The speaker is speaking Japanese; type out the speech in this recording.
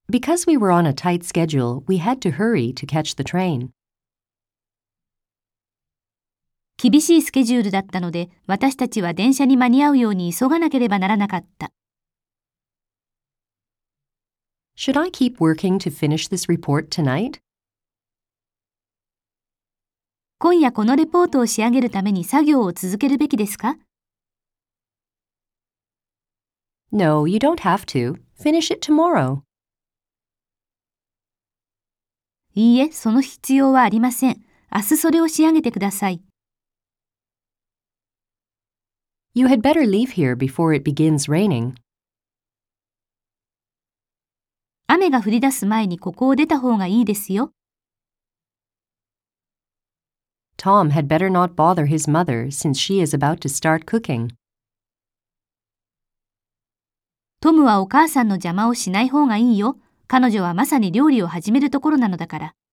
Because we were on a tight schedule, we had to hurry to catch the train. 厳しいスケジュールだったので、私たちは電車に間に合うように急がなければならなかった。 Should I keep working to finish this report tonight? 今夜このレポートを仕上げるために作業を続けるべきですか？ No, you don't have to. Finish it tomorrow. いいえ、その必要はありません。明日それを仕上げてください。 You had better leave here before it begins raining. 雨が降り出す前にここを出た方がいいですよ。 Tom had better not bother his mother since she is about to start cooking. トムはお母さんの邪魔をしない方がいいよ。彼女はまさに料理を始めるところなのだから。